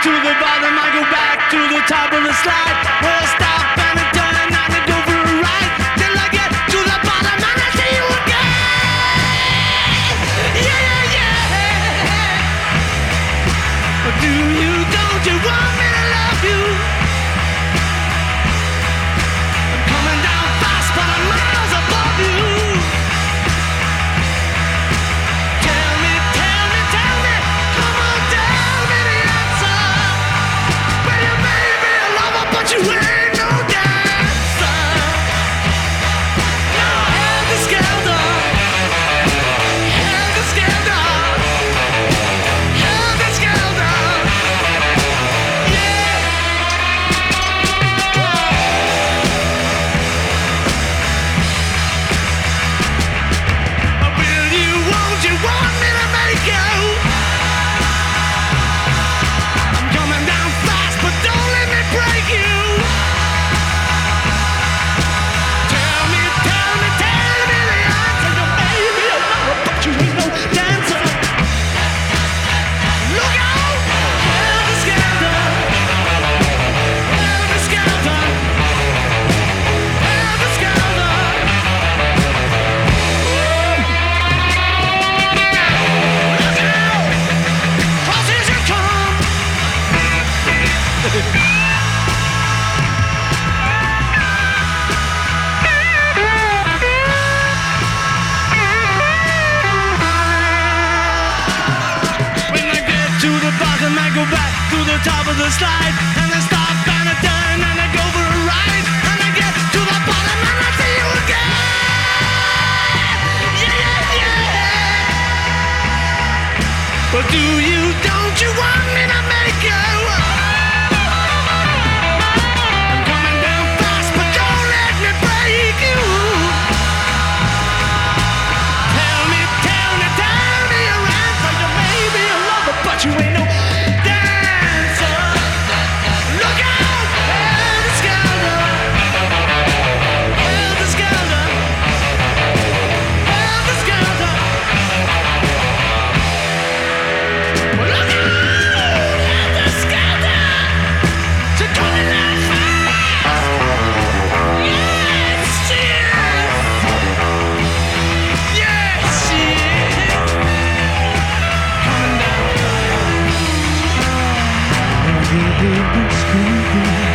to the bottom, I go back to the top of the slide. Where I stop and I turn and I go for a ride. Till I get to the bottom and I see you again. Yeah, yeah, yeah. Do you, don't you want me to love you? I'm coming down fast, but I'm miles above you. Tell me, tell me, tell me, come on, tell me the answer. Well, you may be a lover, but you ain't no dancer. No, helter-skelter, helter-skelter, helter-skelter. Yeah. Will you, won't you want me to make you? I'm coming down fast, but don't let me break you. Tell me, tell me, tell me the answer. You may be a lover, but you ain't no dancer. Look out! Helter-skelter, helter-skelter, helter-skelter. Look out! Crosses you come. When I get to the bottom, I go back to the top of the slide. And I stop and I turn and I go for a ride. And I get to the bottom and I see you again. Yeah, yeah, yeah. But do you, don't you want me to make you? I'm coming down fast, but don't let me break you. Tell me, tell me, tell me your answer. You may be a lover, but you ain't no dancer. Look out, helter-skelter, helter-skelter, helter-skelter. Look out, helter-skelter. You're coming down fast. Yes, she is. Yes, she is. Coming down.